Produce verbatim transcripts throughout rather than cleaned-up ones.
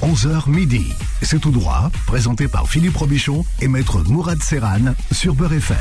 onze heures midi. C'est tout droit, présenté par Philippe Robichon et Maître Mourad Serran sur Beurre F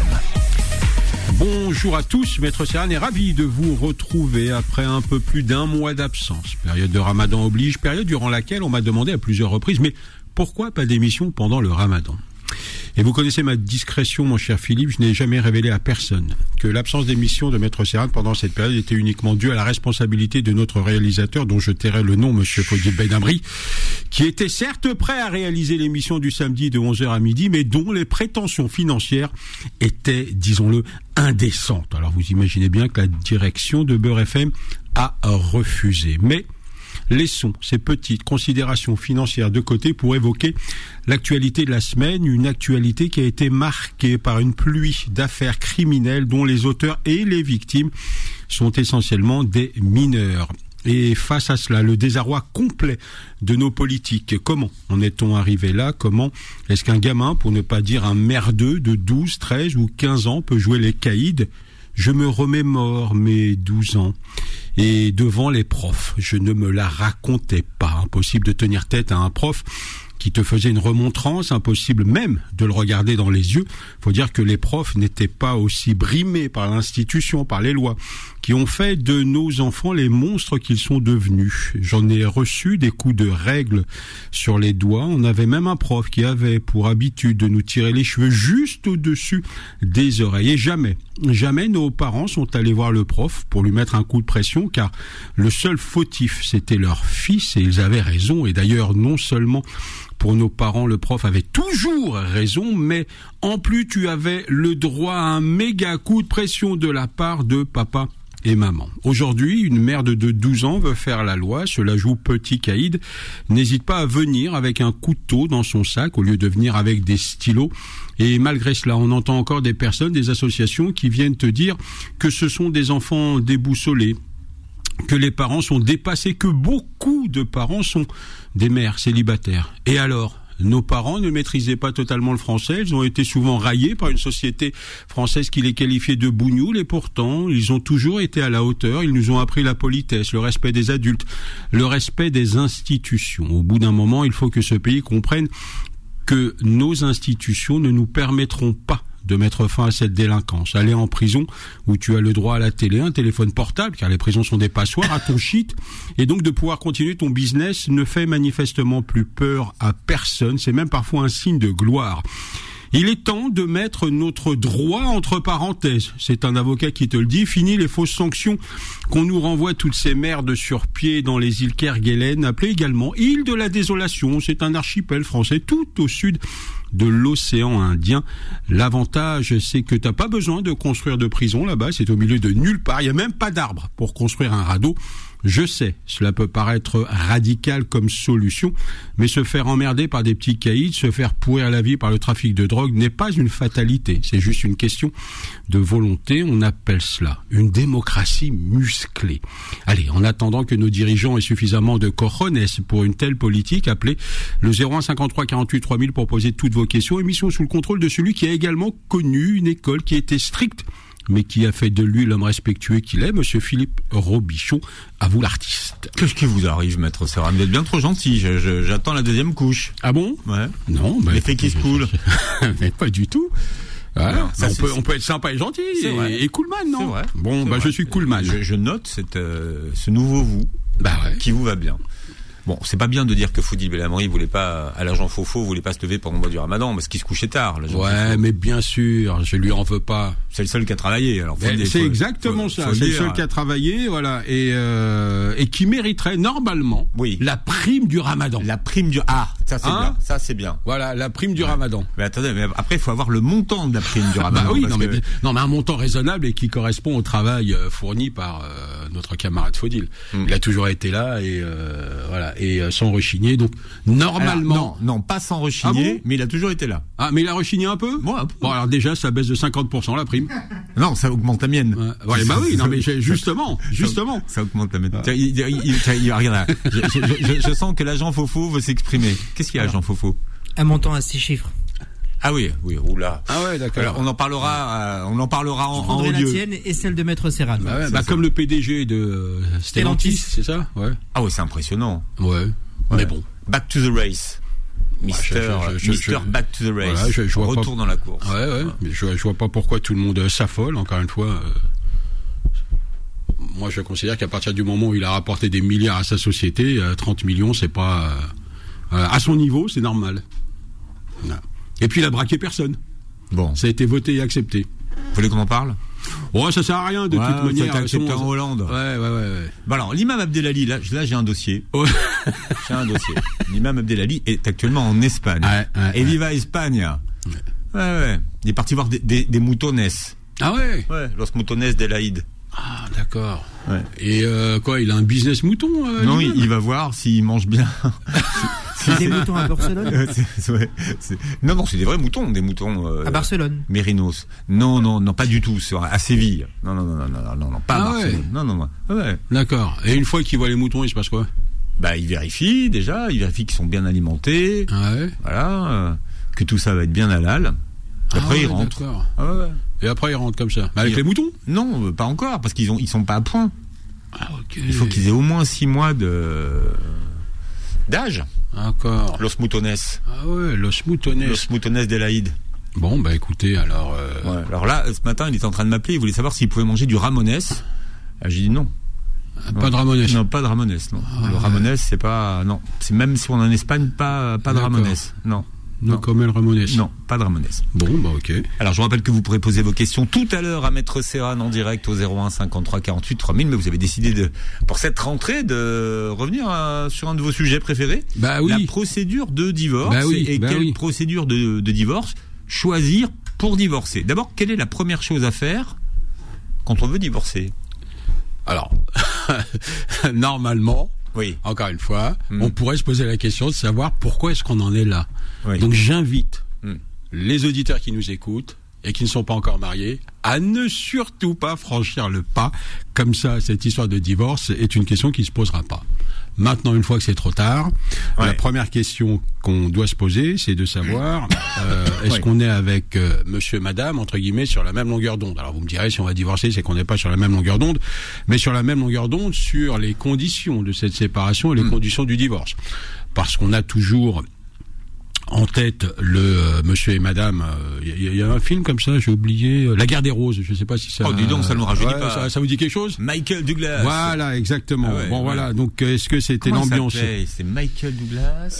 M. Bonjour à tous, Maître Serran est ravi de vous retrouver après un peu plus d'un mois d'absence. Période de Ramadan oblige, période durant laquelle on m'a demandé à plusieurs reprises, mais pourquoi pas d'émission pendant le Ramadan ? Et vous connaissez ma discrétion, mon cher Philippe, je n'ai jamais révélé à personne que l'absence d'émission de Maître Serran pendant cette période était uniquement due à la responsabilité de notre réalisateur, dont je tairai le nom, Monsieur Faudil Benabri, qui était certes prêt à réaliser l'émission du samedi de onze heures à midi, mais dont les prétentions financières étaient, disons-le, indécentes. Alors vous imaginez bien que la direction de Beurre F M a refusé. Mais laissons ces petites considérations financières de côté pour évoquer l'actualité de la semaine, une actualité qui a été marquée par une pluie d'affaires criminelles dont les auteurs et les victimes sont essentiellement des mineurs. Et face à cela, le désarroi complet de nos politiques. Comment en est-on arrivé là ? Comment est-ce qu'un gamin, pour ne pas dire un merdeux de douze, treize ou quinze ans, peut jouer les caïds ? Je me remémore mes douze ans et devant les profs, je ne me la racontais pas. Impossible de tenir tête à un prof qui te faisait une remontrance, impossible même de le regarder dans les yeux. Faut dire que les profs n'étaient pas aussi brimés par l'institution, par les lois, qui ont fait de nos enfants les monstres qu'ils sont devenus. J'en ai reçu des coups de règle sur les doigts. On avait même un prof qui avait pour habitude de nous tirer les cheveux juste au-dessus des oreilles. Et jamais, jamais nos parents sont allés voir le prof pour lui mettre un coup de pression, car le seul fautif, c'était leur fils, et ils avaient raison. Et d'ailleurs, non seulement pour nos parents, le prof avait toujours raison, mais en plus, tu avais le droit à un méga coup de pression de la part de papa et maman. Aujourd'hui, une mère de douze ans veut faire la loi, cela joue petit caïd, n'hésite pas à venir avec un couteau dans son sac au lieu de venir avec des stylos. Et malgré cela, on entend encore des personnes, des associations qui viennent te dire que ce sont des enfants déboussolés, que les parents sont dépassés, que beaucoup de parents sont des mères célibataires. Et alors ? Nos parents ne maîtrisaient pas totalement le français, ils ont été souvent raillés par une société française qui les qualifiait de bougnoules, et pourtant, ils ont toujours été à la hauteur, ils nous ont appris la politesse, le respect des adultes, le respect des institutions. Au bout d'un moment, il faut que ce pays comprenne que nos institutions ne nous permettront pas de mettre fin à cette délinquance. Aller en prison où tu as le droit à la télé, un téléphone portable, car les prisons sont des passoires, à ton shit, et donc de pouvoir continuer ton business ne fait manifestement plus peur à personne. C'est même parfois un signe de gloire. Il est temps de mettre notre droit entre parenthèses. C'est un avocat qui te le dit. Fini les fausses sanctions qu'on nous renvoie toutes ces merdes sur pied dans les îles Kerguelen, appelées également île de la désolation. C'est un archipel français tout au sud de l'océan Indien. L'avantage, c'est que t'as pas besoin de construire de prison là-bas. C'est au milieu de nulle part. Il y a même pas d'arbre pour construire un radeau. Je sais, cela peut paraître radical comme solution, mais se faire emmerder par des petits caïds, se faire pourrir la vie par le trafic de drogue n'est pas une fatalité. C'est juste une question de volonté. On appelle cela une démocratie musclée. Allez, en attendant que nos dirigeants aient suffisamment de cojones pour une telle politique, appelez le zéro un cinquante-trois quarante-huit trois mille pour poser toutes vos questions. Émission sous le contrôle de celui qui a également connu une école qui était stricte, mais qui a fait de lui l'homme respectueux qu'il est, Monsieur Philippe Robichon. À vous l'artiste. Qu'est-ce qui vous arrive, Maître Serran ? Vous êtes bien trop gentil, je, je, j'attends la deuxième couche. Ah bon ? Ouais. Non, bah, l'effet qui se coule. Mais pas du tout. Ah, non, ça, on, peut, on peut être sympa et gentil et, et coolman, non ? C'est vrai. Bon, c'est bah vrai. je suis coolman. Je, je note cette, euh, ce nouveau vous, bah ouais. qui vous va bien. Bon, c'est pas bien de dire que Faudil Benabri voulait pas, à l'agent Fofo, voulait pas se lever pendant le mois du Ramadan, parce qu'il se couchait tard, l'agent Ouais, Fofo. Mais bien sûr, je lui en veux pas. C'est le seul qui a travaillé, alors. Faut c'est faut, exactement faut, ça. Faut c'est dire. le seul qui a travaillé, voilà, et euh, et qui mériterait normalement oui. la prime du Ramadan. La prime du ah, ça c'est hein bien, ça c'est bien. Voilà, la prime du ouais. Ramadan. Mais attendez, mais après il faut avoir le montant de la prime du Ramadan. Bah oui, non, que... mais, non mais un montant raisonnable et qui correspond au travail euh, fourni par euh, notre camarade Faudil. Mm. Il a toujours été là et euh, voilà et euh, sans rechigner. Donc normalement, alors, non, non, pas sans rechigner, ah bon mais il a toujours été là. Ah, mais il a rechigné un peu. Bon, un peu. Bon, alors déjà, ça baisse de cinquante pour cent la prime. Non, ça augmente la mienne. Ouais, ouais bah oui, non mais justement, justement. Ça, ça augmente la mienne. Tiens, il, il, il, il, regarde là. Je, je, je, je sens que l'agent Fofo veut s'exprimer. Qu'est-ce qu'il y a, agent Fofo? Un montant à six chiffres. Ah oui, oui, oula. Ah ouais, d'accord. Alors, on en parlera, euh, on en parlera en, je prendrai en la lieu. tienne et celle de Maître Serran. Bah, ouais, bah comme le P D G de euh, Stellantis, c'est ça? Ouais. Ah ouais, c'est impressionnant. Ouais. Ouais. Mais bon. Back to the race. Mister, je, je, je, Mister je, Back to the race. Voilà, je, je vois Retour pas, dans la course. Ouais, ouais. Mais je, je vois pas pourquoi tout le monde s'affole. Encore une fois, euh, moi, je considère qu'à partir du moment où il a rapporté des milliards à sa société, euh, trente millions, c'est pas euh, à son niveau, c'est normal. Non. Et puis il a braqué personne. Bon, ça a été voté et accepté. Vous voulez qu'on en parle? Oh, ça sert à rien de ouais, toute manière. Ça a été accepté son... en Hollande. Ouais, ouais, ouais. ouais. Bon alors, l'imam Abdelali, là, là j'ai un dossier. Ouais. J'ai un dossier. L'imam Abdelali est actuellement en Espagne. Ouais, ouais, et ouais. viva Espagne. Ouais. ouais, ouais. Il est parti voir des, des, des moutones. Ah ouais. Ouais, los moutones de l'Aïd. Ah d'accord. Ouais. Et euh, quoi, il a un business mouton euh, Non, il, il va voir s'il mange bien. C'est des moutons à Barcelone. c'est, c'est, ouais, c'est... Non, non, c'est des vrais moutons, des moutons. Euh, à Barcelone. Mérinos. Non, non, non, pas du tout. C'est à Séville. Non, non, non, non, non, non, non pas ah à Barcelone. Ouais. Non, non, non. Ouais. D'accord. Et une fois qu'il voit les moutons, il se passe quoi? Bah, il vérifie déjà. Il vérifie qu'ils sont bien alimentés. Ah ouais. Voilà. Euh, que tout ça va être bien halal. Après, ah ouais, il rentre. D'accord. Ah ouais. Et après, il rentre comme ça. Mais avec il... les moutons? Non, pas encore, parce qu'ils ont, ils sont pas à point. Ah ok. Il faut qu'ils aient au moins six mois de d'âge. D'accord. Los moutones. Ah ouais, los moutones. Los moutones de l'Aïd. Bon, bah écoutez, alors... Euh... Ouais, alors là, ce matin, il était en train de m'appeler, il voulait savoir s'il pouvait manger du Ramones. Ah, j'ai dit non. Ah, pas de Ramones. Non, pas de Ramones, non. Ah, le Ramones, ouais. c'est pas... Non, c'est même si on est en Espagne, pas, pas de Ramones. Non. Non, comme el Ramones. Non, pas de Ramones. Bon, bah ok. Alors, je vous rappelle que vous pourrez poser vos questions tout à l'heure à Maître Serran en direct au zéro un cinquante-trois quarante-huit trois mille, mais vous avez décidé de, pour cette rentrée, de revenir à, sur un de vos sujets préférés. Bah oui. La procédure de divorce. Bah oui, et bah quelle oui. procédure de, de divorce choisir pour divorcer? D'abord, quelle est la première chose à faire quand on veut divorcer? Alors, normalement, oui. encore une fois, mmh. on pourrait se poser la question de savoir pourquoi est-ce qu'on en est là. Oui. Donc j'invite mmh. les auditeurs qui nous écoutent et qui ne sont pas encore mariés à ne surtout pas franchir le pas. Comme ça, cette histoire de divorce est une question qui ne se posera pas. Maintenant, une fois que c'est trop tard, ouais. la première question qu'on doit se poser, c'est de savoir euh, est-ce ouais. qu'on est avec euh, monsieur, madame, entre guillemets, sur la même longueur d'onde. Alors vous me direz, si on va divorcer, c'est qu'on n'est pas sur la même longueur d'onde, mais sur la même longueur d'onde sur les conditions de cette séparation et les mmh. conditions du divorce. Parce qu'on a toujours en tête le euh, monsieur et madame, il euh, y, y a un film comme ça, j'ai oublié, euh, La Guerre des Roses, je sais pas si ça... Oh, dis donc, ça nous rajeunit ouais, pas. Ça, ça vous dit quelque chose? Michael Douglas. Voilà, exactement. Ah ouais, bon, ouais. voilà, donc est-ce que c'était Comment l'ambiance? C'est Michael Douglas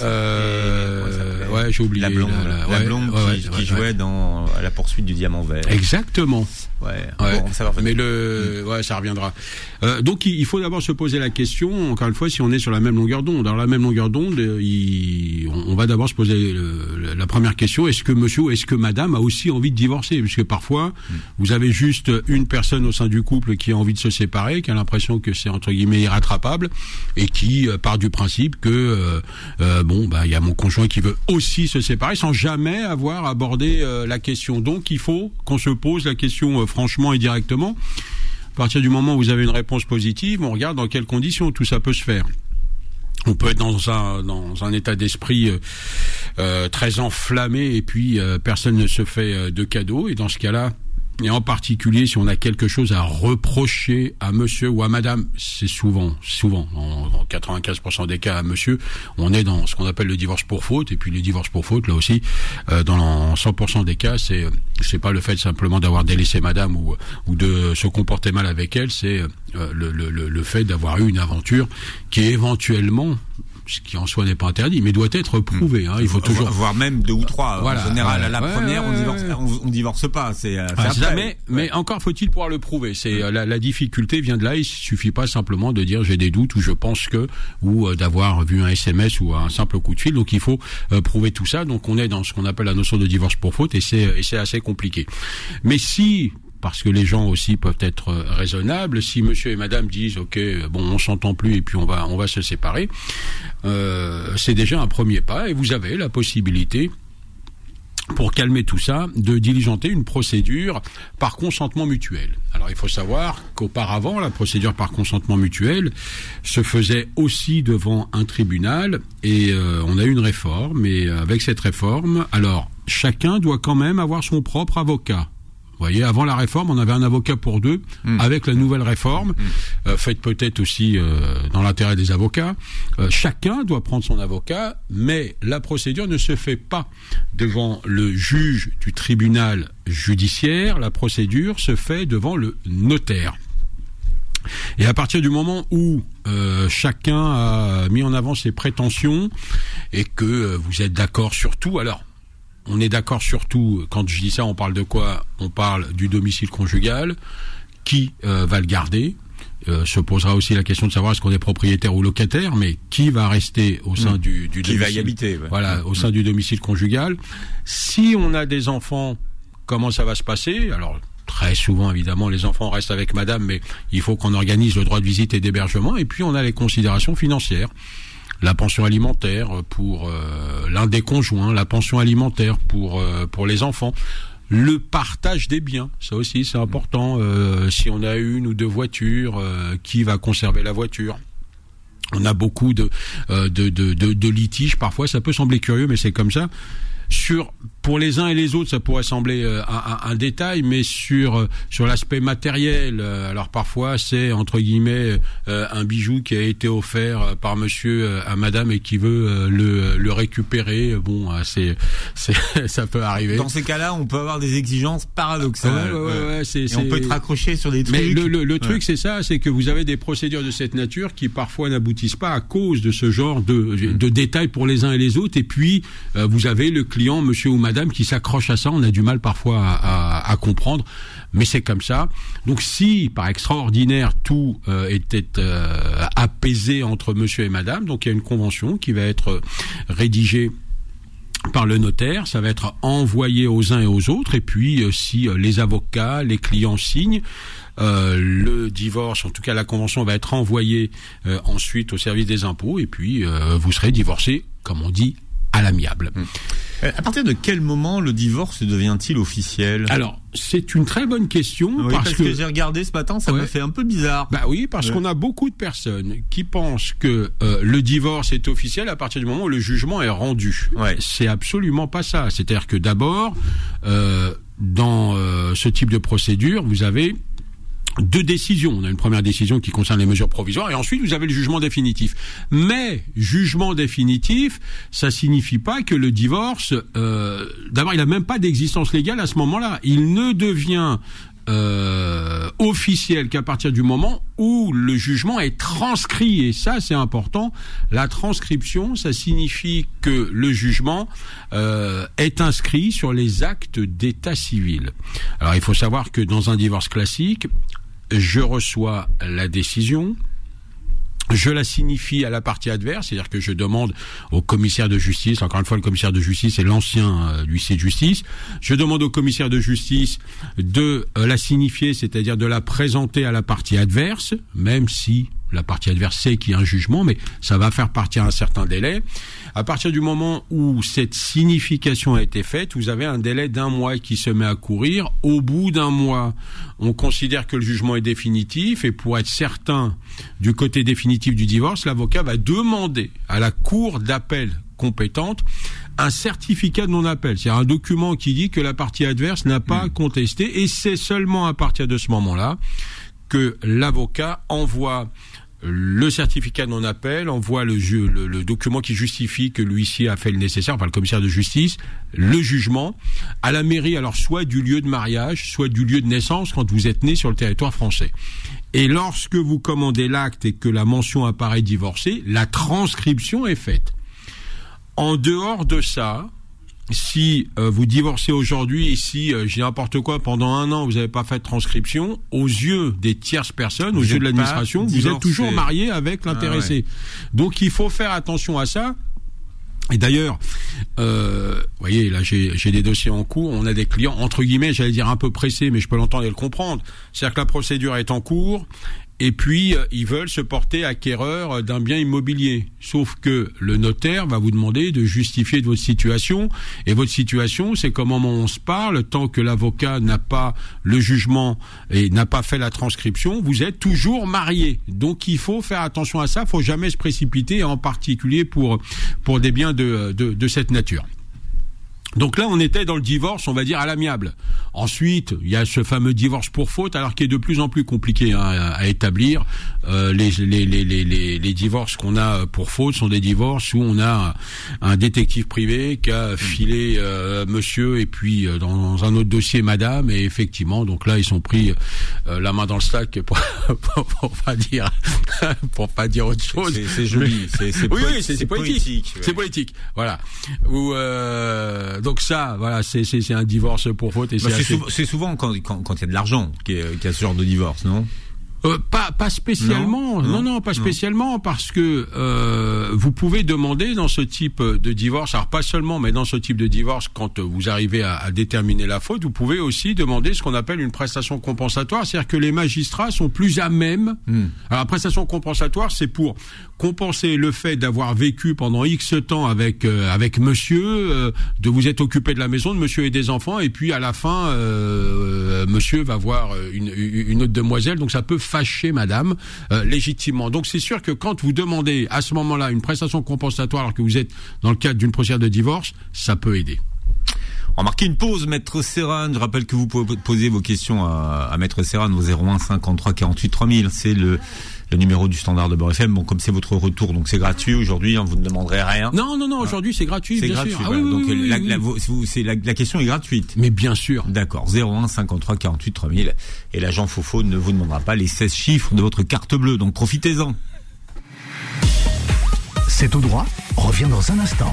euh, Ouais, j'ai oublié. La blonde, la, la, la ouais, blonde ouais, qui, ouais, qui ouais, jouait ouais. dans La poursuite du diamant vert. Exactement. Ouais, ouais. Bon, ça va mais le, mmh. ouais, ça reviendra. Euh, donc, il faut d'abord se poser la question, encore une fois, si on est sur la même longueur d'onde. Alors, la même longueur d'onde, il, on, on va d'abord se poser le, la première question, est-ce que monsieur ou est-ce que madame a aussi envie de divorcer? Puisque parfois, mmh. vous avez juste une personne au sein du couple qui a envie de se séparer, qui a l'impression que c'est, entre guillemets, irrattrapable, et qui euh, part du principe que, euh, euh, bon, bah, il y a mon conjoint qui veut aussi se séparer, sans jamais avoir abordé euh, la question. Donc, il faut qu'on se pose la question euh, franchement et directement. À partir du moment où vous avez une réponse positive, on regarde dans quelles conditions tout ça peut se faire. On peut être dans un dans un état d'esprit euh, euh, très enflammé et puis euh, personne ne se fait euh, de cadeaux, et dans ce cas-là, et en particulier si on a quelque chose à reprocher à monsieur ou à madame, c'est souvent, souvent, en quatre-vingt-quinze pour cent des cas à monsieur, on est dans ce qu'on appelle le divorce pour faute, et puis le divorce pour faute, là aussi, euh, dans cent pour cent des cas, c'est c'est pas le fait simplement d'avoir délaissé madame ou ou de se comporter mal avec elle, c'est euh, le, le, le fait d'avoir eu une aventure qui est éventuellement, ce qui en soi n'est pas interdit, mais doit être prouvé. Hein. Il faut toujours voir même deux ou trois. Voilà, en général, voilà. à la ouais, première, ouais, on divorce, ouais. on, on divorce pas. C'est, c'est ah, après. Jamais, ouais. Mais encore faut-il pouvoir le prouver. C'est mmh. la, la difficulté vient de là. Il suffit pas simplement de dire j'ai des doutes ou je pense que, ou euh, d'avoir vu un S M S ou un simple coup de fil. Donc il faut euh, prouver tout ça. Donc on est dans ce qu'on appelle la notion de divorce pour faute, et c'est et c'est assez compliqué. Mais si, parce que les gens aussi peuvent être raisonnables, si monsieur et madame disent ok, bon, on s'entend plus et puis on va on va se séparer, euh, c'est déjà un premier pas, et vous avez la possibilité, pour calmer tout ça, de diligenter une procédure par consentement mutuel. Alors il faut savoir qu'auparavant, la procédure par consentement mutuel se faisait aussi devant un tribunal, et euh, on a eu une réforme, et avec cette réforme, alors chacun doit quand même avoir son propre avocat. voyez, avant la réforme, on avait un avocat pour deux. Mmh. Avec la nouvelle réforme, mmh. euh, faite peut-être aussi euh, dans l'intérêt des avocats, euh, chacun doit prendre son avocat, mais la procédure ne se fait pas devant le juge du tribunal judiciaire. La procédure se fait devant le notaire. Et à partir du moment où euh, chacun a mis en avant ses prétentions et que euh, vous êtes d'accord sur tout, alors on est d'accord sur tout. Quand je dis ça, on parle de quoi? On parle du domicile conjugal, qui euh, va le garder. Euh, se posera aussi la question de savoir est-ce qu'on est propriétaire ou locataire, mais qui va rester au sein mmh. du, du qui domicile, va y habiter, ouais. Voilà, mmh. au sein du domicile conjugal. Si on a des enfants, comment ça va se passer? Alors très souvent, évidemment, les enfants restent avec madame, mais il faut qu'on organise le droit de visite et d'hébergement. Et puis on a les considérations financières. La pension alimentaire pour euh, l'un des conjoints, la pension alimentaire pour euh, pour les enfants, le partage des biens, ça aussi c'est important. Euh, si on a une ou deux voitures, euh, qui va conserver la voiture? On a beaucoup de, euh, de, de, de, de litiges, parfois ça peut sembler curieux, mais c'est comme ça. Sur, pour les uns et les autres, ça pourrait sembler euh, un, un détail, mais sur euh, sur l'aspect matériel, euh, alors parfois c'est entre guillemets euh, un bijou qui a été offert par monsieur euh, à madame et qui veut euh, le le récupérer. Bon, euh, c'est c'est ça peut arriver. Dans ces cas-là, on peut avoir des exigences paradoxales. Ouais, ouais, ouais, ouais, c'est, et c'est... on peut être accroché sur des trucs. Mais le, le, le truc, ouais. c'est ça, c'est que vous avez des procédures de cette nature qui parfois n'aboutissent pas à cause de ce genre de de détails pour les uns et les autres. Et puis euh, vous avez le client, monsieur ou madame, qui s'accroche à ça. On a du mal parfois à, à, à comprendre, mais c'est comme ça. Donc si, par extraordinaire, tout euh, était euh, apaisé entre monsieur et madame, donc il y a une convention qui va être rédigée par le notaire, ça va être envoyé aux uns et aux autres, et puis euh, si euh, les avocats, les clients signent, euh, le divorce, en tout cas la convention va être envoyée euh, ensuite au service des impôts, et puis euh, vous serez divorcés, comme on dit, à l'amiable. Mmh. À partir de quel moment le divorce devient-il officiel? Alors, c'est une très bonne question. Oui, parce, parce que, que j'ai regardé ce matin, ça ouais. m'a fait un peu bizarre. Bah oui, parce ouais. qu'on a beaucoup de personnes qui pensent que euh, le divorce est officiel à partir du moment où le jugement est rendu. Ouais. C'est absolument pas ça. C'est-à-dire que d'abord, euh, dans euh, ce type de procédure, vous avez deux décisions. On a une première décision qui concerne les mesures provisoires et ensuite vous avez le jugement définitif. Mais jugement définitif, ça signifie pas que le divorce, euh, d'abord il n'a même pas d'existence légale à ce moment-là. Il ne devient euh, officiel qu'à partir du moment où le jugement est transcrit. Et ça c'est important. La transcription, ça signifie que le jugement euh, est inscrit sur les actes d'état civil. Alors il faut savoir que dans un divorce classique, je reçois la décision, je la signifie à la partie adverse, c'est-à-dire que je demande au commissaire de justice, encore une fois le commissaire de justice est l'ancien euh, huissier de justice, je demande au commissaire de justice de euh, la signifier, c'est-à-dire de la présenter à la partie adverse, même si la partie adverse sait qu'il y a un jugement, mais ça va faire partir un certain délai. À partir du moment où cette signification a été faite, vous avez un délai d'un mois qui se met à courir. Au bout d'un mois, on considère que le jugement est définitif et pour être certain du côté définitif du divorce, l'avocat va demander à la cour d'appel compétente un certificat de non-appel, c'est-à-dire un document qui dit que la partie adverse n'a pas mmh. contesté et c'est seulement à partir de ce moment-là que l'avocat envoie le certificat de non-appel, envoie le, ju- le, le document qui justifie que l'huissier a fait le nécessaire, enfin le commissaire de justice, le jugement, à la mairie, alors soit du lieu de mariage, soit du lieu de naissance quand vous êtes né sur le territoire français. Et lorsque vous commandez l'acte et que la mention apparaît divorcé, la transcription est faite. En dehors de ça, si euh, vous divorcez aujourd'hui et si, euh, j'ai n'importe quoi, pendant un an, vous n'avez pas fait de transcription, aux yeux des tierces personnes, vous aux yeux de l'administration, vous êtes toujours marié avec l'intéressé. Ah ouais. Donc il faut faire attention à ça. Et d'ailleurs, euh, vous voyez, là j'ai, j'ai des dossiers en cours, on a des clients, entre guillemets, j'allais dire un peu pressés, mais je peux l'entendre et le comprendre. C'est-à-dire que la procédure est en cours, et puis euh, ils veulent se porter acquéreurs d'un bien immobilier. Sauf que le notaire va vous demander de justifier de votre situation, et votre situation, c'est qu'au moment où on se parle, tant que l'avocat n'a pas le jugement et n'a pas fait la transcription, vous êtes toujours marié. Donc il faut faire attention à ça, il faut jamais se précipiter, en particulier pour pour des biens de de, de cette nature. Donc là, on était dans le divorce, on va dire, à l'amiable. Ensuite, il y a ce fameux divorce pour faute, alors qui est de plus en plus compliqué hein, à, à établir. Euh, les, les, les, les, les, les divorces qu'on a pour faute sont des divorces où on a un, un détective privé qui a filé euh, monsieur et puis euh, dans un autre dossier madame. Et effectivement, donc là, ils sont pris euh, la main dans le sac pour, pour, pour pas dire pour pas dire autre chose. C'est, c'est joli, c'est, c'est, oui, poé- oui, c'est, c'est, c'est politique. politique ouais. C'est politique, voilà. Ou euh, donc ça, voilà, c'est, c'est, c'est un divorce pour faute. Et bah c'est, c'est, assez... souvent, c'est souvent quand quand quand il y a de l'argent qu'il y a, qu'il y a ce genre de divorce, non? Euh, pas pas spécialement, non, non, non pas spécialement, non. Parce que euh, vous pouvez demander dans ce type de divorce, alors pas seulement, mais dans ce type de divorce, quand vous arrivez à, à déterminer la faute, vous pouvez aussi demander ce qu'on appelle une prestation compensatoire, c'est-à-dire que les magistrats sont plus à même. Mm. Alors la prestation compensatoire, c'est pour compenser le fait d'avoir vécu pendant X temps avec euh, avec monsieur, euh, de vous être occupé de la maison, de monsieur et des enfants, et puis à la fin, euh, monsieur va voir une, une autre demoiselle, donc ça peut fâcher madame euh, légitimement. Donc c'est sûr que quand vous demandez à ce moment-là une prestation compensatoire alors que vous êtes dans le cadre d'une procédure de divorce, ça peut aider. On va marquer une pause, Maître Serran. Je rappelle que vous pouvez poser vos questions à, à Maître Serran au zéro un cinquante-trois quarante-huit trois mille. C'est le, le numéro du standard de Beurre F M. Bon, comme c'est votre retour, donc c'est gratuit aujourd'hui. Hein, vous ne demanderez rien. Non, non, non. Aujourd'hui, c'est gratuit. C'est bien gratuit. sûr. Voilà. Ah, oui, donc oui, la, oui, la, oui. la, c'est la, la question est gratuite. Mais bien sûr. D'accord. zéro un cinquante-trois quarante-huit trois mille. Et l'agent Fofo ne vous demandera pas les seize chiffres de votre carte bleue. Donc profitez-en. C'est tout droit. Reviens dans un instant.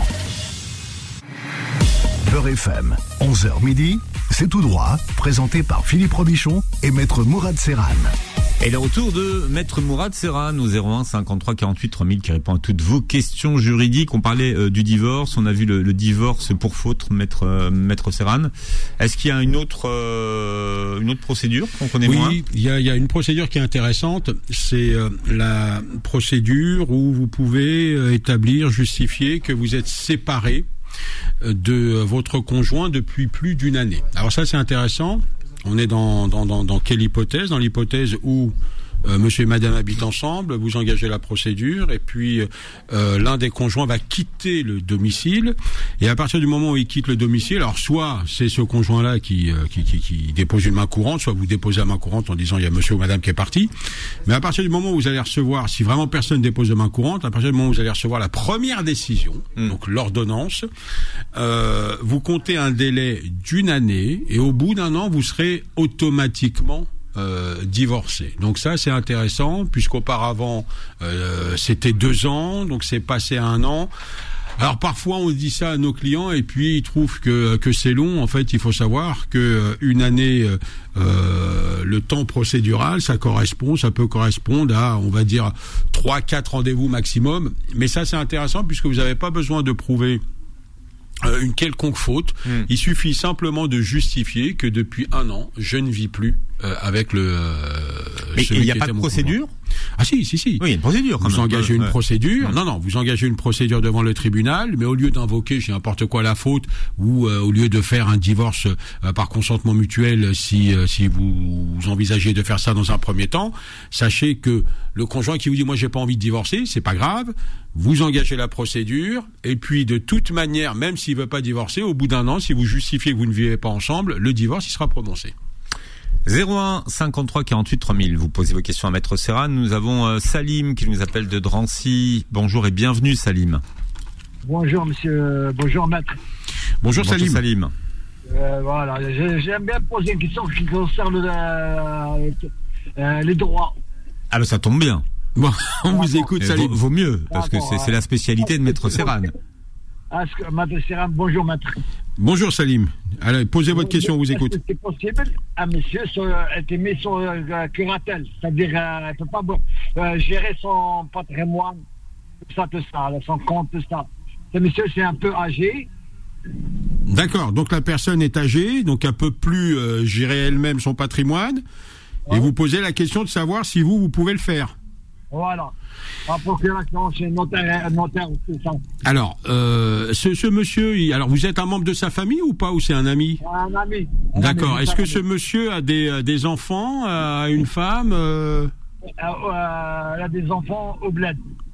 Beurre F M, onze heures midi, c'est tout droit, présenté par Philippe Robichon et Maître Mourad Serran. Et le retour de Maître Mourad Serran au zéro un cinquante-trois quarante-huit trois mille qui répond à toutes vos questions juridiques. On parlait euh, du divorce, on a vu le, le divorce pour faute, Maître euh, Maître Serran. Est-ce qu'il y a une autre euh, une autre procédure qu'on connaît oui, moins? Oui, il y a, y a une procédure qui est intéressante. C'est euh, la procédure où vous pouvez euh, établir, justifier que vous êtes séparés de votre conjoint depuis plus d'une année. Alors ça, c'est intéressant. On est dans, dans, dans, dans quelle hypothèse? Dans l'hypothèse où euh, monsieur et madame habitent ensemble, vous engagez la procédure, et puis euh, l'un des conjoints va quitter le domicile, et à partir du moment où il quitte le domicile, alors soit c'est ce conjoint-là qui, euh, qui, qui, qui dépose une main courante, soit vous déposez la main courante en disant il y a monsieur ou madame qui est parti, mais à partir du moment où vous allez recevoir, si vraiment personne dépose de main courante, à partir du moment où vous allez recevoir la première décision, mmh. donc l'ordonnance, euh, vous comptez un délai d'une année, et au bout d'un an, vous serez automatiquement Euh, divorcé. Donc ça, c'est intéressant, puisqu'auparavant euh, c'était deux ans, donc c'est passé à un an. Alors parfois on dit ça à nos clients et puis ils trouvent que que c'est long. En fait, il faut savoir que euh, une année, euh, le temps procédural, ça correspond, ça peut correspondre à, on va dire, trois, quatre rendez-vous maximum. Mais ça, c'est intéressant puisque vous n'avez pas besoin de prouver Euh, une quelconque faute. Mmh. Il suffit simplement de justifier que depuis un an, je ne vis plus euh, avec le. Euh, et il n'y a pas de procédure? Ah si, si, si. Oui, il y a une procédure. Quand vous même. engagez une ouais. procédure. Mmh. Non, non, vous engagez une procédure devant le tribunal, mais au lieu d'invoquer, j'ai n'importe quoi la faute, ou euh, au lieu de faire un divorce euh, par consentement mutuel, si euh, si vous, vous envisagez de faire ça dans un premier temps, sachez que le conjoint qui vous dit moi j'ai pas envie de divorcer, c'est pas grave. Vous engagez la procédure, et puis de toute manière, même s'il veut pas divorcer, au bout d'un an, si vous justifiez que vous ne vivez pas ensemble, le divorce il sera prononcé. zéro un cinquante-trois quarante-huit trois mille. Vous posez vos questions à Maître Serran. Nous avons euh, Salim qui nous appelle de Drancy. Bonjour et bienvenue Salim. Bonjour monsieur, bonjour maître. Bonjour, Bonjour Salim. Salim. Euh, voilà, j'aime bien poser une question qui concerne euh, euh, les droits. Ah ben ça tombe bien. Bon, on vous écoute, Et Salim. Vaut, vaut mieux, parce que c'est, c'est la spécialité de Maître Serran. Ah, Maître Serran, bonjour maître. Bonjour Salim. Allez, posez votre question, on vous écoute. Est-ce que c'est possible un monsieur a été mis sur euh, curatelle, c'est-à-dire euh, ne peut pas euh, gérer son patrimoine, tout ça, tout ça, son compte, tout ça. Ce monsieur, c'est un peu âgé. D'accord, donc la personne est âgée, donc elle peut plus euh, gérer elle-même son patrimoine, ouais. Et vous posez la question de savoir si vous, vous pouvez le faire. Voilà. En procuration, chez notaire, notaire, tout ça. Alors, euh, ce, ce monsieur, il, alors vous êtes un membre de sa famille ou pas, ou c'est un ami? Un ami. Un D'accord. ami, Est-ce que ami. ce monsieur a des, des enfants, a une femme euh... Euh, euh, il a des enfants au bled.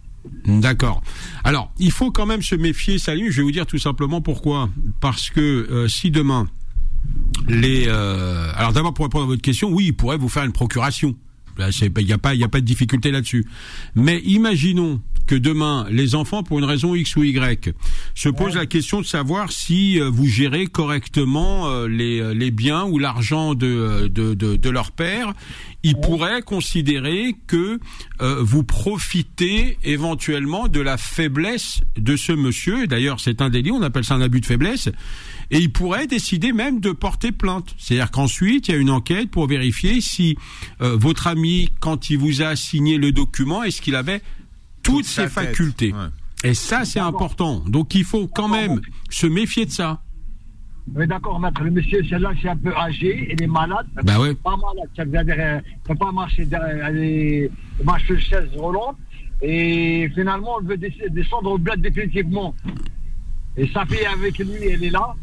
D'accord. Alors, il faut quand même se méfier, Salim, je vais vous dire tout simplement pourquoi. Parce que euh, si demain, les... Euh, alors d'abord, pour répondre à votre question, oui, il pourrait vous faire une procuration. Il n'y a pas, il y a pas de difficulté là-dessus. Mais imaginons que demain, les enfants, pour une raison X ou Y, se posent ouais. la question de savoir si euh, vous gérez correctement euh, les, les biens ou l'argent de, de, de, de leur père. Ils ouais. pourraient considérer que euh, vous profitez éventuellement de la faiblesse de ce monsieur. D'ailleurs, c'est un délit, on appelle ça un abus de faiblesse. Et il pourrait décider même de porter plainte. C'est-à-dire qu'ensuite, il y a une enquête pour vérifier si euh, votre ami, quand il vous a signé le document, est-ce qu'il avait toutes Toute ses facultés. Ouais. Et ça, c'est d'accord. important. Donc, il faut quand d'accord. même se méfier de ça. Oui, d'accord, maître. Le monsieur, celle-là, c'est un peu âgé, il est malade. Bah ouais. Pas malade, ça veut dire, il ne peut pas marcher derrière, il marche sur une chaise roulante. Et finalement, il veut descendre au bled définitivement. Et sa fille avec lui, elle est là.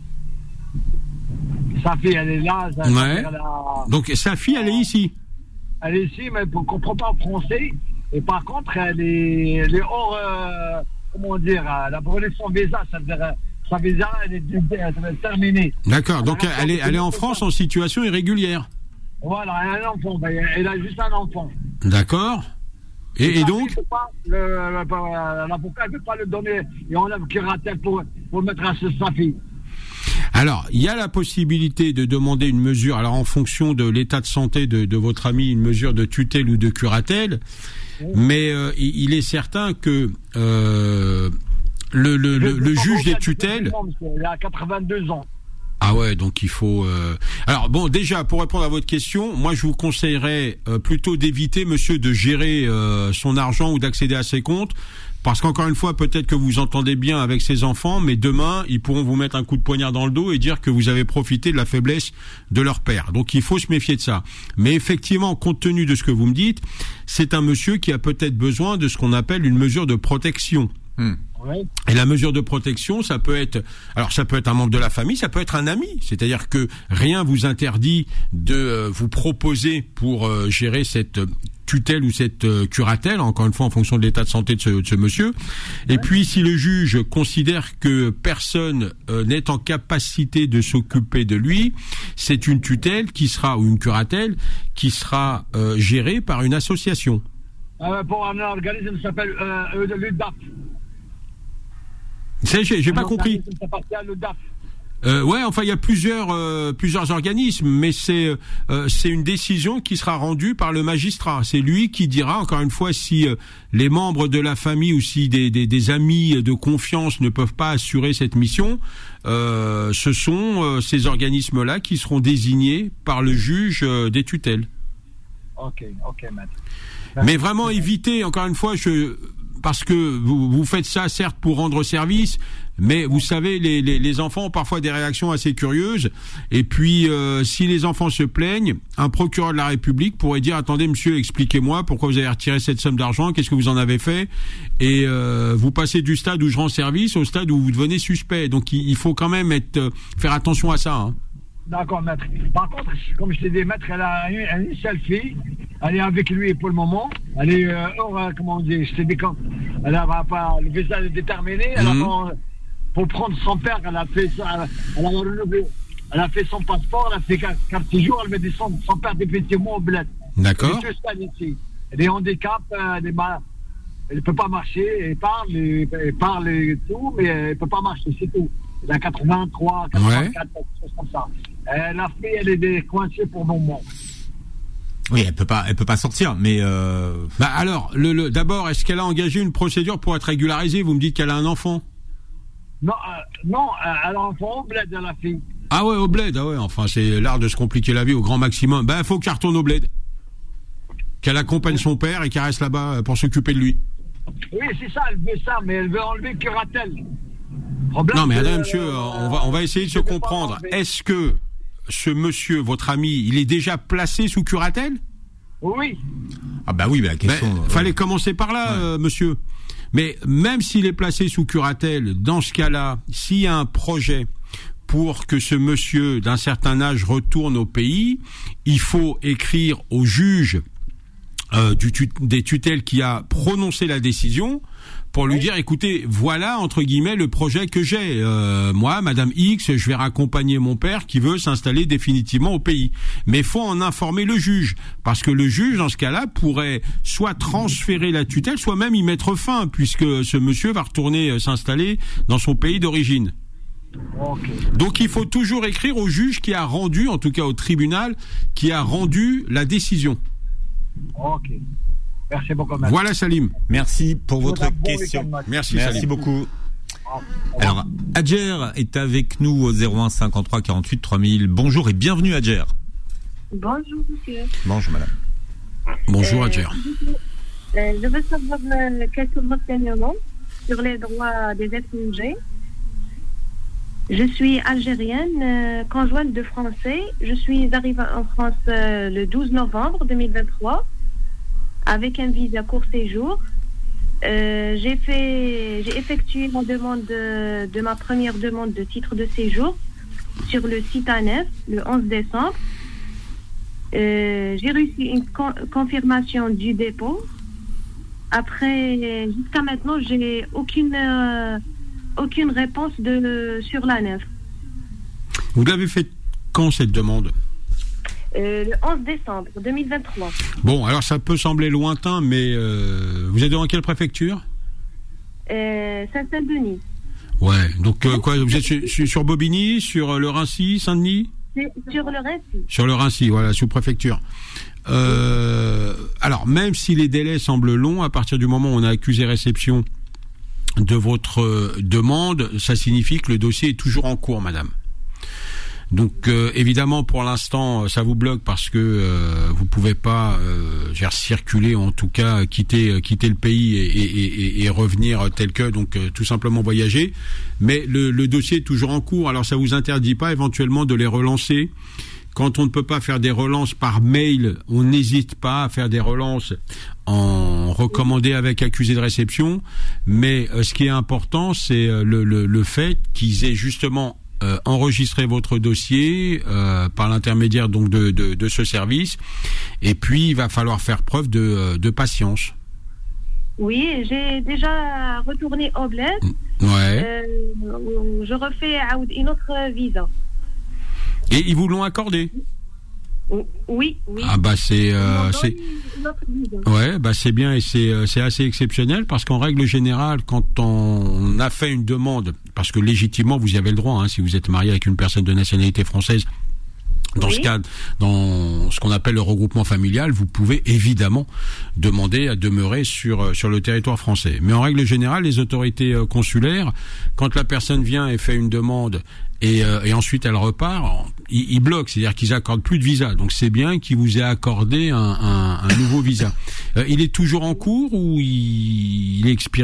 Sa fille, elle est là. Ça, ouais. elle a... Donc, sa fille, elle est ici. Elle est ici, mais elle ne comprend pas le français. Et par contre, elle est, elle est hors, euh, comment dire, elle a brûlé son visa. Ça veut dire, sa visa, elle est, elle est terminée. D'accord. Donc, elle, elle est, elle est en France en situation irrégulière. Voilà, elle a un enfant. Elle a juste un enfant. D'accord. Et, et, et donc l'avocat ne peut pas le donner. Et on a le curatelle pour, pour mettre à sa fille. Alors, il y a la possibilité de demander une mesure, alors en fonction de l'état de santé de, de votre ami, une mesure de tutelle ou de curatelle, oui. mais euh, il est certain que euh, le, le, le, le juge des tutelles... Il a quatre-vingt-deux ans. Ah ouais, donc il faut... Euh... Alors bon, déjà, pour répondre à votre question, moi je vous conseillerais euh, plutôt d'éviter, monsieur, de gérer euh, son argent ou d'accéder à ses comptes, parce qu'encore une fois, peut-être que vous entendez bien avec ses enfants, mais demain, ils pourront vous mettre un coup de poignard dans le dos et dire que vous avez profité de la faiblesse de leur père. Donc il faut se méfier de ça. Mais effectivement, compte tenu de ce que vous me dites, c'est un monsieur qui a peut-être besoin de ce qu'on appelle une mesure de protection. Hum. Et la mesure de protection, ça peut être, alors ça peut être un membre de la famille, ça peut être un ami. C'est-à-dire que rien vous interdit de euh, vous proposer pour euh, gérer cette tutelle ou cette euh, curatelle, encore une fois en fonction de l'état de santé de ce, de ce monsieur. Et puis si le juge considère que personne euh, n'est en capacité de s'occuper de lui, c'est une tutelle qui sera, ou une curatelle, qui sera euh, gérée par une association. Euh, pour un organisme qui s'appelle euh, l'U D A F. J'ai, j'ai pas compris. Euh, ouais, enfin il y a plusieurs euh, plusieurs organismes, mais c'est euh, c'est une décision qui sera rendue par le magistrat. C'est lui qui dira encore une fois si euh, les membres de la famille ou si des, des des amis de confiance ne peuvent pas assurer cette mission. Euh, ce sont euh, ces organismes-là qui seront désignés par le juge euh, des tutelles. Ok, ok, maître. Mais vraiment évitez, encore une fois, je parce que vous, vous faites ça certes pour rendre service, mais vous savez, les, les, les enfants ont parfois des réactions assez curieuses. Et puis, euh, si les enfants se plaignent, un procureur de la République pourrait dire « Attendez, monsieur, expliquez-moi pourquoi vous avez retiré cette somme d'argent, qu'est-ce que vous en avez fait ?» Et euh, vous passez du stade où je rends service au stade où vous devenez suspect. Donc, il, il faut quand même être, euh, faire attention à ça. Hein. D'accord, maître. Par contre, comme je t'ai dit, maître, elle a une, une seule fille. Elle est avec lui pour le moment. Elle est euh, hors, euh, comment on dit, je t'ai dit quand. Elle a pas, le visa est déterminé. Elle mm-hmm. a pas, pour prendre son père, elle a fait ça. Elle a relevé. Elle a fait son passeport, elle a fait quatre jours, elle met son, son père définitivement au bled. D'accord. Elle est seule ici. Elle est handicap, elle est mal. Elle ne peut pas marcher, elle parle, elle, elle parle et tout, mais elle ne peut pas marcher, c'est tout. Elle a quatre-vingt-trois, quatre-vingt-quatre, ouais. Quelque chose comme ça. Euh, la fille, elle est coincée pour le moment. Oui, elle peut pas, elle peut pas sortir, mais. Euh... Bah alors, le, le, d'abord, est-ce qu'elle a engagé une procédure pour être régularisée ? Vous me dites qu'elle a un enfant ? Non, euh, non, euh, elle a un enfant au bled de la fille. Ah ouais, au bled, ah ouais. Enfin, c'est l'art de se compliquer la vie au grand maximum. Ben, il faut qu'elle retourne au bled, qu'elle accompagne son père et qu'elle reste là-bas pour s'occuper de lui. Oui, c'est ça, elle veut ça, mais elle veut enlever curatelle. Problème non, mais attendez, monsieur, euh, on va, on va essayer de se comprendre. Est-ce que ce monsieur, votre ami, il est déjà placé sous curatelle ? Oui. Ah bah oui, mais la question... Ben, euh, fallait commencer par là, ouais. euh, monsieur. Mais même s'il est placé sous curatelle, dans ce cas-là, s'il y a un projet pour que ce monsieur d'un certain âge retourne au pays, il faut écrire au juge euh, du tut- des tutelles qui a prononcé la décision pour lui dire, écoutez, voilà, entre guillemets, le projet que j'ai. Euh, moi, Madame X, je vais raccompagner mon père qui veut s'installer définitivement au pays. Mais il faut en informer le juge, parce que le juge, dans ce cas-là, pourrait soit transférer la tutelle, soit même y mettre fin, puisque ce monsieur va retourner s'installer dans son pays d'origine. Okay. Donc il faut toujours écrire au juge qui a rendu, en tout cas au tribunal, qui a rendu la décision. Ok. Merci beaucoup. Madame. Voilà Salim. Merci pour votre question. Merci, Merci Salim. beaucoup. Alors, Adjer est avec nous au zéro un cinquante-trois quarante-huit trois mille. Bonjour et bienvenue Adjer. Bonjour monsieur. Bonjour madame. Bonjour euh, Adjer. Euh, je veux savoir euh, quelques renseignements sur les droits des étrangers. Je suis algérienne, euh, conjointe de Français. Je suis arrivée en France euh, le douze novembre deux mille vingt-trois avec un visa court séjour. Euh, j'ai fait, j'ai effectué ma demande de, de ma première demande de titre de séjour sur le site A N E F le onze décembre. Euh, j'ai reçu une con- confirmation du dépôt. Après, jusqu'à maintenant, j'ai aucune euh, aucune réponse de sur l'A N E F. Vous l'avez fait quand cette demande ? Euh, le onze décembre deux mille vingt-trois. Bon, alors ça peut sembler lointain, mais euh, vous êtes dans quelle préfecture ? euh, Saint-Denis. Ouais, donc euh, quoi, vous êtes sur, sur, sur Bobigny, sur le Rincy, Saint-Denis ? C'est sur le Rincy. Sur le Rincy, voilà, sous-préfecture. Euh, alors, même si les délais semblent longs, à partir du moment où on a accusé réception de votre euh, demande, ça signifie que le dossier est toujours en cours, madame. Donc, euh, évidemment, pour l'instant, ça vous bloque parce que euh, vous pouvez pas euh, faire circuler, en tout cas, quitter quitter le pays et, et, et, et revenir tel que, donc euh, tout simplement voyager. Mais le, le dossier est toujours en cours. Alors, ça vous interdit pas éventuellement de les relancer. Quand on ne peut pas faire des relances par mail, on n'hésite pas à faire des relances en recommandé avec accusé de réception. Mais euh, ce qui est important, c'est euh, le, le, le fait qu'ils aient justement euh, enregistré votre dossier euh, par l'intermédiaire donc de, de, de ce service. Et puis, il va falloir faire preuve de, de patience. Oui, j'ai déjà retourné au bled. Ouais. Euh, je refais une autre visa. Et ils vous l'ont accordé ? Oui, oui. Ah bah c'est euh, c'est ouais bah c'est bien et c'est c'est assez exceptionnel parce qu'en règle générale quand on a fait une demande, parce que légitimement vous y avez le droit hein, si vous êtes marié avec une personne de nationalité française. Dans oui. ce cas, dans ce qu'on appelle le regroupement familial, vous pouvez évidemment demander à demeurer sur sur le territoire français. Mais en règle générale, les autorités consulaires, quand la personne vient et fait une demande et, euh, et ensuite elle repart, ils, ils bloquent, c'est-à-dire qu'ils accordent plus de visa. Donc c'est bien qu'ils vous aient accordé un, un, un nouveau visa. Euh, il est toujours en cours ou il, il est expiré ?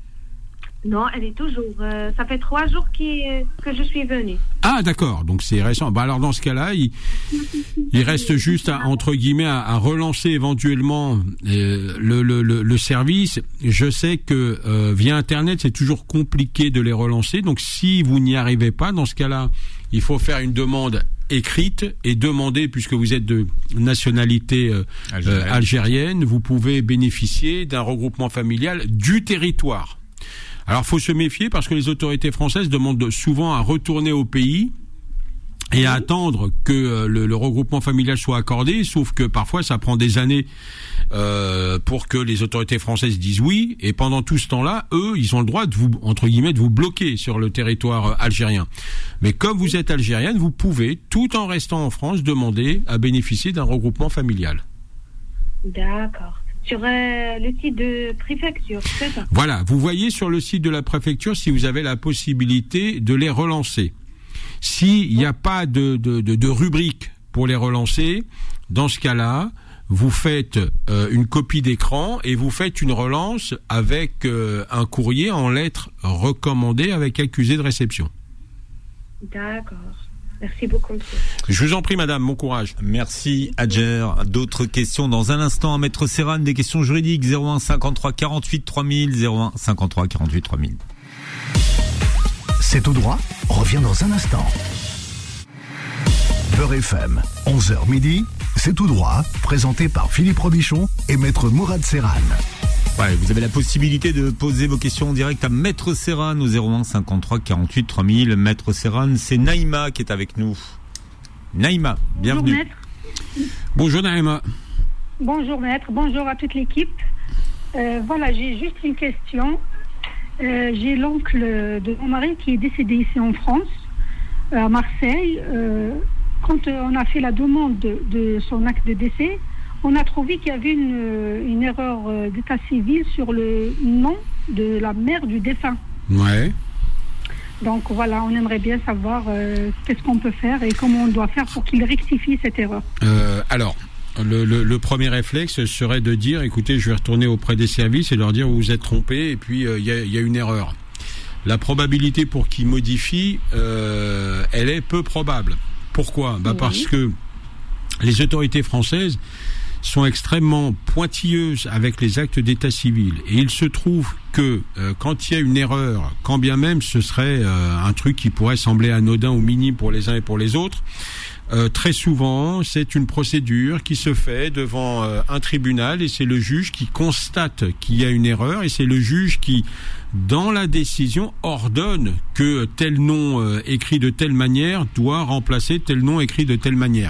Non, elle est toujours. Euh, ça fait trois jours qui, euh, que je suis venue. Ah, d'accord. Donc c'est récent. Bah alors dans ce cas-là, il, il reste juste à, entre guillemets à, à relancer éventuellement euh, le, le, le, le service. Je sais que euh, via Internet, c'est toujours compliqué de les relancer. Donc si vous n'y arrivez pas, dans ce cas-là, il faut faire une demande écrite et demander, puisque vous êtes de nationalité euh, algérienne. Euh, algérienne, vous pouvez bénéficier d'un regroupement familial du territoire. Alors, faut se méfier parce que les autorités françaises demandent souvent à retourner au pays et à attendre que le, le regroupement familial soit accordé, sauf que parfois ça prend des années euh, pour que les autorités françaises disent oui, et pendant tout ce temps-là, eux, ils ont le droit de vous, entre guillemets, de vous bloquer sur le territoire algérien. Mais comme vous êtes algérienne, vous pouvez, tout en restant en France, demander à bénéficier d'un regroupement familial. D'accord. Sur euh, le site de préfecture, c'est ça ? Voilà, vous voyez sur le site de la préfecture si vous avez la possibilité de les relancer. S'il n'y a pas de, de, de, de rubrique pour les relancer, dans ce cas-là, vous faites euh, une copie d'écran et vous faites une relance avec euh, un courrier en lettres recommandées avec accusé de réception. D'accord. Merci beaucoup, monsieur. Je vous en prie, madame, bon courage. Merci, Adjer. D'autres questions dans un instant à Maître Serran, des questions juridiques, zéro un cinquante-trois quarante-huit trois mille, zéro un cinquante-trois quarante-huit trois mille. C'est tout droit, revient dans un instant. Beurre F M, onze heures midi, c'est tout droit, présenté par Philippe Robichon et Maître Mourad Serran. Ouais, vous avez la possibilité de poser vos questions en direct à Maître Serran au zéro un cinquante-trois quarante-huit trois mille. Maître Serran, c'est Naïma qui est avec nous. Naïma, bienvenue. Bonjour maître. Bonjour Naïma. Bonjour maître, bonjour à toute l'équipe. Euh, voilà, j'ai juste une question. Euh, j'ai l'oncle de mon mari qui est décédé ici en France, à Marseille. Euh, quand on a fait la demande de, de son acte de décès, on a trouvé qu'il y avait une, une erreur d'état civil sur le nom de la mère du défunt. Ouais. Donc voilà, on aimerait bien savoir euh, qu'est-ce qu'on peut faire et comment on doit faire pour qu'il rectifie cette erreur. Euh, alors, le, le, le premier réflexe serait de dire, écoutez, je vais retourner auprès des services et leur dire vous vous êtes trompé et puis il euh, y, a, y a une erreur. La probabilité pour qu'ils modifient, euh, elle est peu probable. Pourquoi ? Bah, oui. Parce que les autorités françaises sont extrêmement pointilleuses avec les actes d'état civil. Et il se trouve que euh, quand il y a une erreur, quand bien même ce serait euh, un truc qui pourrait sembler anodin ou minime pour les uns et pour les autres, euh, très souvent c'est une procédure qui se fait devant euh, un tribunal et c'est le juge qui constate qu'il y a une erreur et c'est le juge qui, dans la décision, ordonne que tel nom euh, écrit de telle manière doit remplacer tel nom écrit de telle manière.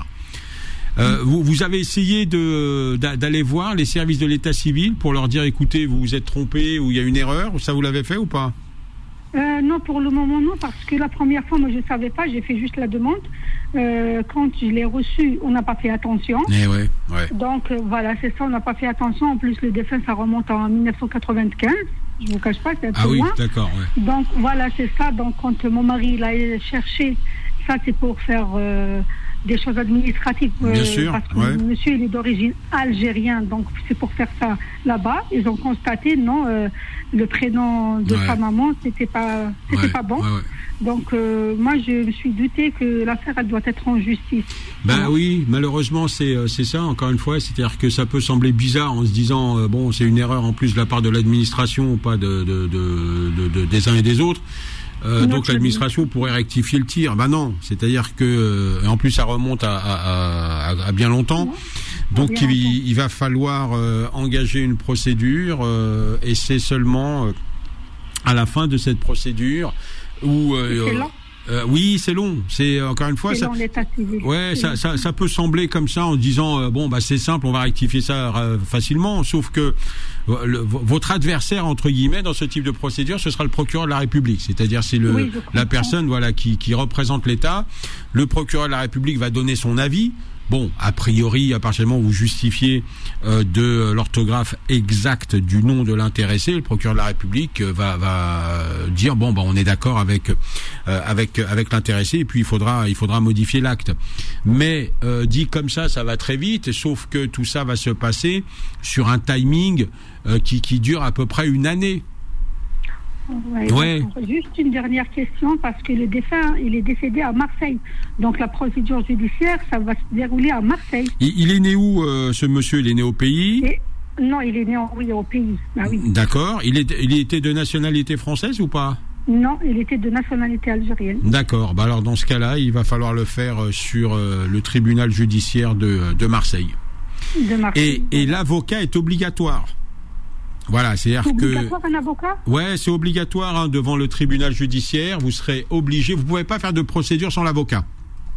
Euh, vous, vous avez essayé de, d'aller voir les services de l'état civil pour leur dire écoutez, vous vous êtes trompé ou il y a une erreur, ça vous l'avez fait ou pas ? euh, Non, pour le moment non, parce que la première fois moi je ne savais pas, j'ai fait juste la demande. Euh, quand je l'ai reçue, on n'a pas fait attention. Eh ouais, ouais. Donc euh, voilà, c'est ça, on n'a pas fait attention. En plus le défunt ça remonte en dix-neuf cent quatre-vingt-quinze, je ne vous cache pas, c'est un peu ah oui, loin. D'accord, ouais. Donc voilà, c'est ça. Donc quand mon mari il a cherché, ça c'est pour faire Euh, des choses administratives. Bien euh, sûr, parce que ouais. monsieur il est d'origine algérienne, donc c'est pour faire ça là-bas. Ils ont constaté non, euh, le prénom de ouais. sa maman c'était pas, c'était ouais. pas bon. Ouais, ouais. Donc euh, moi je me suis douté que l'affaire elle doit être en justice. Ben Alors, oui, malheureusement c'est c'est ça. Encore une fois, c'est-à-dire que ça peut sembler bizarre en se disant euh, bon c'est une erreur en plus de la part de l'administration, pas de, de, de, de, de des uns et des autres. Euh, donc l'administration pourrait rectifier le tir. Ben non, c'est-à-dire que euh, en plus ça remonte à, à, à, à bien longtemps. Donc il, il va falloir euh, engager une procédure euh, et c'est seulement euh, à la fin de cette procédure où euh, c'est long. Euh, oui, c'est long. C'est encore une fois c'est ça. Long, l'état civil. Ouais, ça, ça, ça peut sembler comme ça en disant euh, bon bah c'est simple, on va rectifier ça euh, facilement. Sauf que euh, le, votre adversaire entre guillemets dans ce type de procédure, ce sera le procureur de la République. C'est-à-dire c'est le oui, la personne voilà qui, qui représente l'État. Le procureur de la République va donner son avis. Bon, a priori, à partir du moment où vous justifiez euh, de l'orthographe exacte du nom de l'intéressé, le procureur de la République euh, va, va dire bon, bah, on est d'accord avec euh, avec avec l'intéressé, et puis il faudra il faudra modifier l'acte. Mais euh, dit comme ça, ça va très vite, sauf que tout ça va se passer sur un timing euh, qui qui dure à peu près une année. Ouais, ouais. Juste une dernière question, parce que le défunt, il est décédé à Marseille. Donc la procédure judiciaire, ça va se dérouler à Marseille. Il, il est né où, euh, ce monsieur ? Il est né au pays ? Et, non, il est né en, oui, au pays. Ah, oui. D'accord. Il, est, il était de nationalité française ou pas ? Non, il était de nationalité algérienne. D'accord. Bah alors dans ce cas-là, il va falloir le faire sur euh, le tribunal judiciaire de, de Marseille. De Marseille. Et, et l'avocat est obligatoire. Voilà, c'est-à-dire que... Obligatoire un avocat ? Ouais, c'est obligatoire hein, devant le tribunal judiciaire. Vous serez obligé. Vous pouvez pas faire de procédure sans l'avocat.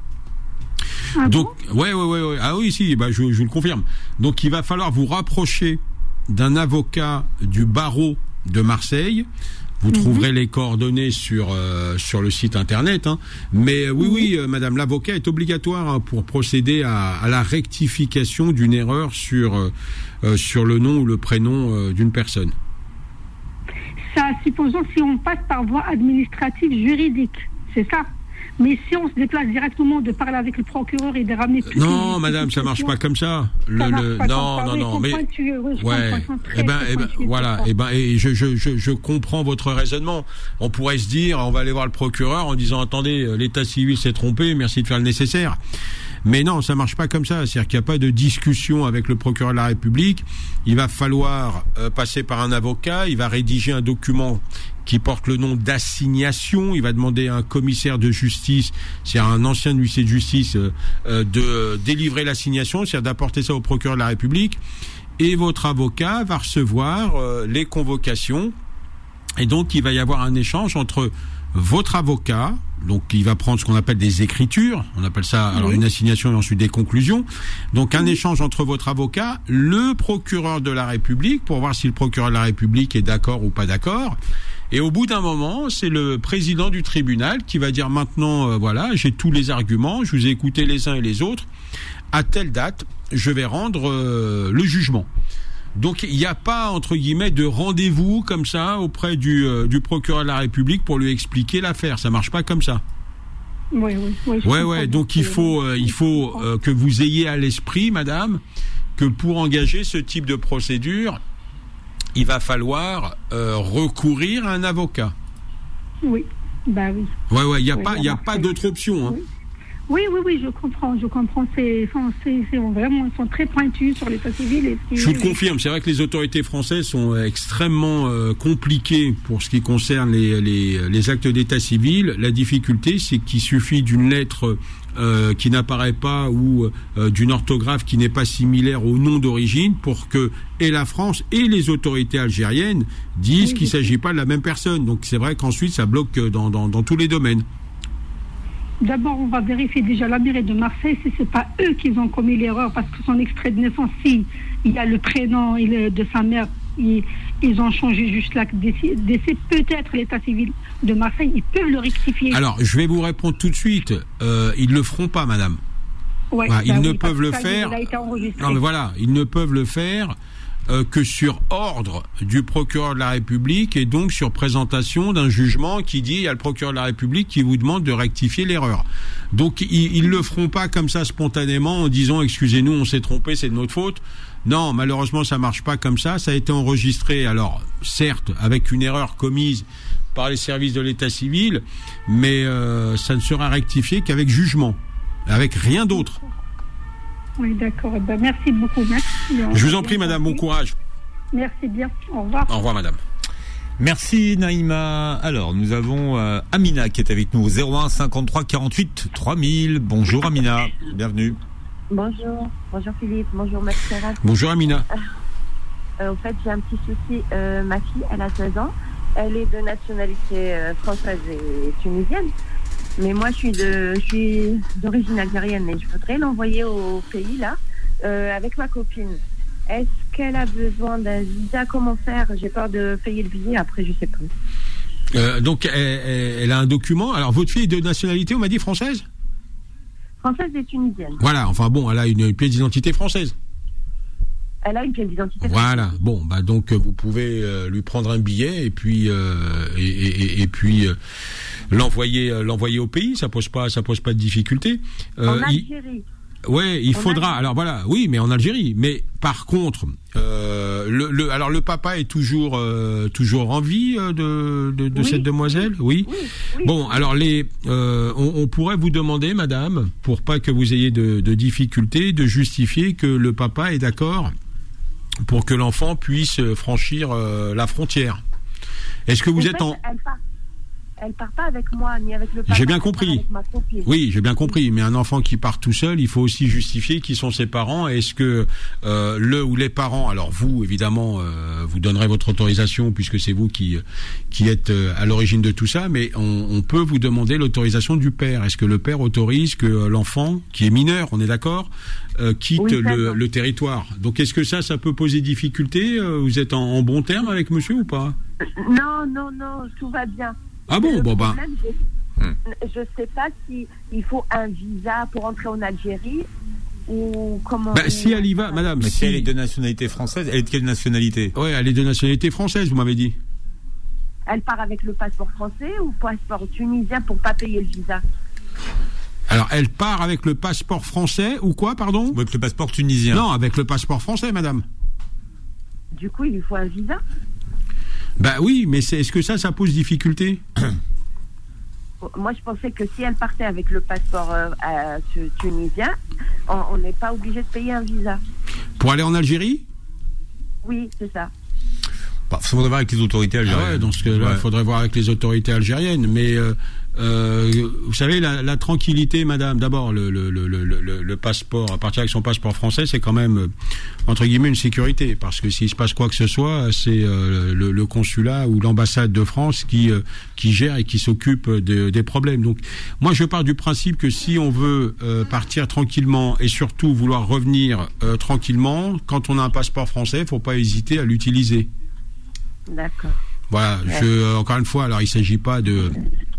Ah Donc, bon ouais, ouais, ouais, ouais. Ah oui, si, bah, je, je vous le confirme. Donc, il va falloir vous rapprocher d'un avocat du barreau de Marseille. Vous mm-hmm. trouverez les coordonnées sur euh, sur le site internet. Hein. Mais euh, oui, mm-hmm. oui, euh, Madame, l'avocat est obligatoire hein, pour procéder à, à la rectification d'une erreur sur euh, euh, sur le nom ou le prénom euh, d'une personne. Ça, supposons si on passe par voie administrative juridique, c'est ça. Mais si on se déplace directement de parler avec le procureur et de ramener... Euh, non, madame, ça marche pas comme ça. Le, ça marche le, pas non, comme ça. non, Oui, non, mais... Pointueux, oui, ouais. Eh ben, eh ben, voilà. Eh ben, et je, je, je, je comprends votre raisonnement. On pourrait se dire, on va aller voir le procureur en disant, attendez, l'état civil s'est trompé, merci de faire le nécessaire. Mais non, ça marche pas comme ça. C'est-à-dire qu'il n'y a pas de discussion avec le procureur de la République. Il va falloir euh, passer par un avocat. Il va rédiger un document qui porte le nom d'assignation. Il va demander à un commissaire de justice, c'est un ancien huissier de justice, euh, euh, de délivrer l'assignation, c'est-à-dire d'apporter ça au procureur de la République. et votre avocat va recevoir euh, les convocations. Et donc, il va y avoir un échange entre votre avocat, donc il va prendre ce qu'on appelle des écritures, on appelle ça alors une assignation et ensuite des conclusions. Donc un échange entre votre avocat, le procureur de la République, pour voir si le procureur de la République est d'accord ou pas d'accord. Et au bout d'un moment, c'est le président du tribunal qui va dire maintenant, euh, voilà, j'ai tous les arguments, je vous ai écouté les uns et les autres, à telle date, je vais rendre euh, le jugement. Donc il n'y a pas, entre guillemets, de rendez-vous comme ça auprès du, euh, du procureur de la République pour lui expliquer l'affaire. Ça marche pas comme ça. Oui, oui, oui. Ouais, ouais. Donc il faut, euh, il faut euh, que vous ayez à l'esprit, madame, que pour engager ce type de procédure, il va falloir euh, recourir à un avocat. Oui, bah oui. Ouais, ouais. Il n'y a oui, pas, il y a pas d'autre option. Hein. Oui. Oui, oui, oui, je comprends, je comprends. C'est, c'est, c'est vraiment, ils sont très pointus sur l'état civil. Et je vous le confirme, c'est vrai que les autorités françaises sont extrêmement euh, compliquées pour ce qui concerne les, les, les actes d'état civil. La difficulté, c'est qu'il suffit d'une lettre euh, qui n'apparaît pas ou euh, d'une orthographe qui n'est pas similaire au nom d'origine pour que et la France et les autorités algériennes disent oui, qu'il ne s'agit pas de la même personne. Donc c'est vrai qu'ensuite, ça bloque dans, dans, dans tous les domaines. D'abord, on va vérifier déjà la mairie de Marseille si c'est pas eux qui ont commis l'erreur, parce que son extrait de naissance, si il y a le prénom de sa mère, ils, ils ont changé juste l'acte d'essai, peut-être l'état civil de Marseille, ils peuvent le rectifier. Alors, je vais vous répondre tout de suite. Euh, ils le feront pas, madame. Ouais, voilà, bah ils oui, ne peuvent le ça, faire. Il a été enregistré. Non, mais voilà, ils ne peuvent le faire. Euh, que sur ordre du procureur de la République et donc sur présentation d'un jugement qui dit il y a le procureur de la République qui vous demande de rectifier l'erreur. Donc ils, ils le feront pas comme ça spontanément en disant excusez-nous, on s'est trompé, c'est de notre faute. Non, malheureusement ça marche pas comme ça. Ça a été enregistré, alors certes avec une erreur commise par les services de l'état civil, mais euh, ça ne sera rectifié qu'avec jugement, avec rien d'autre. Oui, d'accord. Eh ben, merci beaucoup. Merci. Je vous en prie, madame, bon courage. Merci bien. Au revoir. Au revoir, madame. Merci, Naïma. Alors, nous avons euh, Amina qui est avec nous, zéro un cinquante-trois quarante-huit trois mille. Bonjour, Amina. Bienvenue. Bonjour. Bonjour, Philippe. Bonjour, Max Serrat. Bonjour, Amina. Euh, euh, au fait, j'ai un petit souci. Euh, ma fille, elle a seize ans. Elle est de nationalité euh, française et tunisienne. Mais moi, je suis de, je suis d'origine algérienne et je voudrais l'envoyer au pays, là, euh, avec ma copine. Est-ce qu'elle a besoin d'un visa? Comment faire? J'ai peur de payer le billet, après, je sais plus. Euh, donc, elle, elle a un document. Alors, votre fille est de nationalité, on m'a dit française? Française et tunisienne. Voilà, enfin bon, elle a une pièce d'identité française. Elle a une pièce d'identité française. Voilà, bon, bah donc vous pouvez euh, lui prendre un billet et puis euh, et, et, et puis euh, l'envoyer euh, l'envoyer au pays, ça pose pas ça pose pas de difficulté. Euh, en Algérie. Il, ouais, il en faudra. Algérie. Alors voilà, oui, mais en Algérie. Mais par contre, euh, le, le alors le papa est toujours euh, toujours en vie euh, de de, de oui. cette demoiselle, oui. oui, oui. Bon, alors les euh, on, on pourrait vous demander, madame, pour pas que vous ayez de, de difficultés, de justifier que le papa est d'accord pour que l'enfant puisse franchir euh, la frontière. Est-ce que vous en êtes fait, en... Elle part, elle part pas avec moi, ni avec le papa. J'ai bien compris. Avec ma copine. Oui, j'ai bien compris. Mais un enfant qui part tout seul, il faut aussi justifier qui sont ses parents. Est-ce que euh, le ou les parents, alors vous, évidemment, euh, vous donnerez votre autorisation puisque c'est vous qui qui êtes euh, à l'origine de tout ça, mais on, on peut vous demander l'autorisation du père. Est-ce que le père autorise que euh, l'enfant, qui est mineur, on est d'accord, euh, quitte oui, le, le territoire? Donc est-ce que ça, ça peut poser difficulté? Vous êtes en, en bon terme avec monsieur ou pas? Non, non, non, tout va bien. Ah bon, bon bah. Je ne sais pas si il faut un visa pour entrer en Algérie ou comment. Bah, si elle y va, madame. Mais si si elle est de nationalité française, elle est de quelle nationalité? Ouais, elle est de nationalité française, vous m'avez dit. Elle part avec le passeport français ou passeport tunisien pour pas payer le visa? Alors, elle part avec le passeport français ou quoi, pardon? Avec le passeport tunisien. Non, avec le passeport français, madame. Du coup, il lui faut un visa? Bah oui, mais c'est, est-ce que ça, ça pose difficulté? Moi, je pensais que si elle partait avec le passeport euh, euh, tunisien, on n'est pas obligé de payer un visa. Pour aller en Algérie? Oui, c'est ça. Bah, faudrait voir avec les autorités algériennes. Ah ouais, dans ce cas-là, il ouais. faudrait voir avec les autorités algériennes. Mais euh, euh, vous savez, la, la tranquillité, madame, d'abord, le, le, le, le, le, le passeport, à partir avec son passeport français, c'est quand même, entre guillemets, une sécurité. Parce que s'il se passe quoi que ce soit, c'est euh, le, le consulat ou l'ambassade de France qui, euh, qui gère et qui s'occupe de, des problèmes. Donc, moi, je pars du principe que si on veut euh, partir tranquillement et surtout vouloir revenir euh, tranquillement, quand on a un passeport français, il ne faut pas hésiter à l'utiliser. D'accord. Voilà, ouais. je, encore une fois, alors il ne s'agit pas de,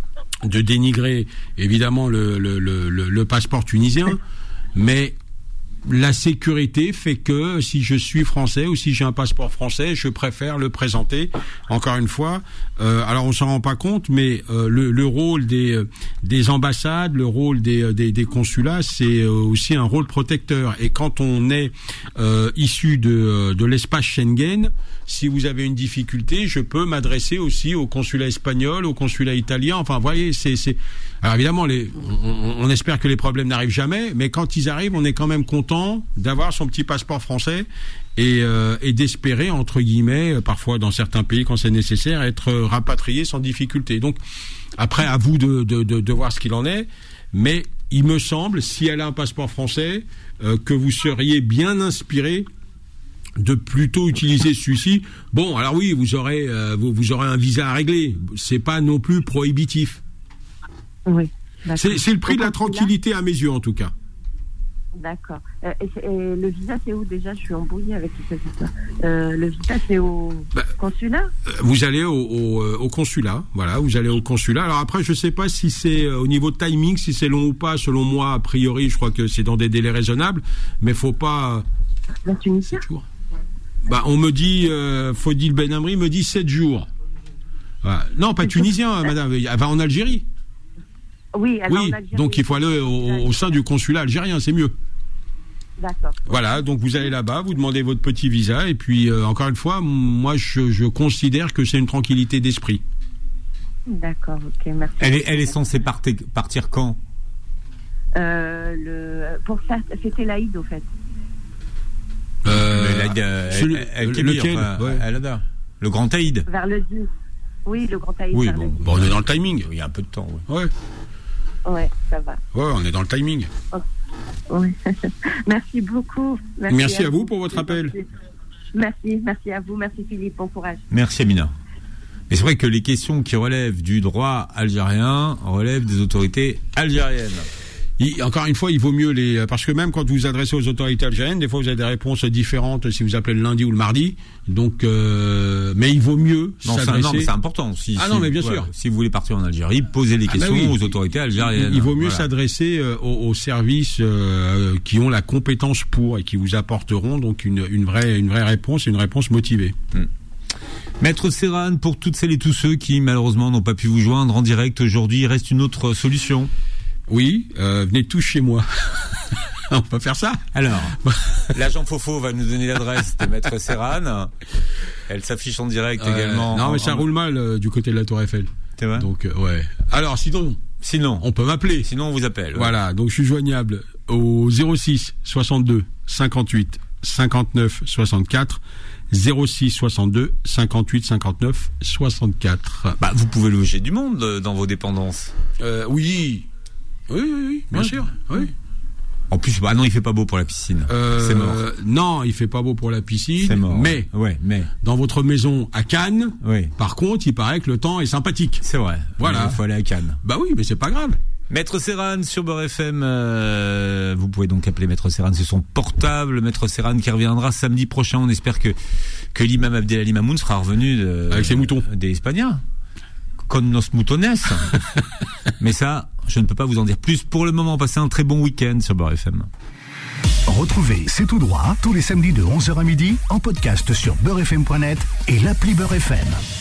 de dénigrer évidemment le, le, le, le passeport tunisien, mais la sécurité fait que si je suis français ou si j'ai un passeport français, je préfère le présenter. Encore une fois, euh, alors on s'en rend pas compte, mais euh, le, le rôle des, des ambassades, le rôle des, des, des consulats, c'est aussi un rôle protecteur. Et quand on est euh, issu de, de l'espace Schengen, si vous avez une difficulté, je peux m'adresser aussi au consulat espagnol, au consulat italien. Enfin, vous voyez, c'est, c'est... Alors évidemment, les... on, on espère que les problèmes n'arrivent jamais, mais quand ils arrivent, on est quand même content d'avoir son petit passeport français et, euh, et d'espérer, entre guillemets, parfois dans certains pays, quand c'est nécessaire, être rapatrié sans difficulté. Donc, après, à vous de, de, de, de voir ce qu'il en est, mais il me semble, si elle a un passeport français, euh, que vous seriez bien inspiré de plutôt utiliser celui-ci. Bon, alors oui, vous aurez, euh, vous, vous aurez un visa à régler. C'est pas non plus prohibitif. Oui. C'est, c'est le prix de la tranquillité à mes yeux, en tout cas. D'accord. Euh, et, et le visa, c'est où déjà? Je suis embrouillée avec tout ça. Euh, le visa, c'est au bah, consulat? Vous allez au, au, au consulat. Voilà, vous allez au consulat. Alors après, je sais pas si c'est euh, au niveau de timing, si c'est long ou pas. Selon moi, a priori, je crois que c'est dans des délais raisonnables. Mais faut pas. La Tunisie. Bah, on me dit, euh, Faudil Ben Amri me dit sept jours. Voilà. Non, pas tunisien, madame. Elle va en Algérie. Oui, elle oui. va en Algérie. Donc il faut aller au, au sein du consulat algérien, c'est mieux. D'accord. Voilà, donc vous allez là-bas, vous demandez votre petit visa, et puis euh, encore une fois, moi je, je considère que c'est une tranquillité d'esprit. D'accord, ok, merci. Elle est, elle est censée partir, partir quand? euh, le, Pour ça, c'était l'Aïd au fait. Euh, Mais l'Aïd, euh, elle, elle, elle, elle, lequel enfin, ouais. elle a, le grand Aïd. Vers le dix. Oui, le grand Aïd. Oui, bon, bon, on est dans le timing. Il y a un peu de temps, oui. Ouais. Ouais, ça va. Ouais, on est dans le timing. Okay. Oui. Merci beaucoup. Merci, merci à, à vous pour votre appel. Merci, merci à vous, merci Philippe, bon courage. Merci Amina. Mais c'est vrai que les questions qui relèvent du droit algérien relèvent des autorités algériennes. Il, encore une fois, il vaut mieux les... Parce que même quand vous vous adressez aux autorités algériennes, des fois vous avez des réponses différentes si vous appelez le lundi ou le mardi. Donc, euh, mais il vaut mieux non, s'adresser... C'est, non, mais c'est important. Si, ah si, non, mais bien ouais, sûr. Si vous voulez partir en Algérie, posez les questions ah bah oui. aux autorités algériennes. Il, il vaut mieux voilà. s'adresser euh, aux, aux services euh, qui ont la compétence pour et qui vous apporteront donc une, une, vraie, une vraie réponse et une réponse motivée. Hum. Maître Serran, pour toutes celles et tous ceux qui malheureusement n'ont pas pu vous joindre en direct aujourd'hui, il reste une autre solution. Oui, euh, venez tous chez moi. On peut faire ça. Alors, l'agent Fofo va nous donner l'adresse de Maître Serran. Elle s'affiche en direct euh, également. Non, en, mais ça en... roule mal euh, du côté de la Tour Eiffel. C'est vrai. Donc, euh, ouais. Alors, sinon, sinon, on peut m'appeler. Sinon, on vous appelle. Ouais. Voilà. Donc, je suis joignable au zéro six soixante-deux cinquante-huit cinquante-neuf soixante-quatre. zéro six soixante-deux cinquante-huit cinquante-neuf soixante-quatre. Bah, vous pouvez loger du monde dans vos dépendances. Euh, oui. Oui, oui, oui, bien ouais. sûr. Oui. En plus, bah non, il fait pas beau pour la piscine. Euh, c'est mort. Non, il fait pas beau pour la piscine. C'est mort. Mais, ouais, mais dans votre maison à Cannes, oui. par contre, il paraît que le temps est sympathique. C'est vrai. Voilà. Il faut aller à Cannes. Bah oui, mais c'est pas grave. Maître Serran sur Beurre F M, euh, vous pouvez donc appeler Maître Serran, c'est son portable. Maître Serran qui reviendra samedi prochain. On espère que que l'imam Abdelali Mamoun sera revenu de, avec ses moutons, des Espagnols. Con nos moutones. Mais ça, je ne peux pas vous en dire plus. Pour le moment, passez un très bon week-end sur Beurre F M. Retrouvez C'est tout droit tous les samedis de onze heures à midi en podcast sur beurre f m point net et l'appli Beurre F M.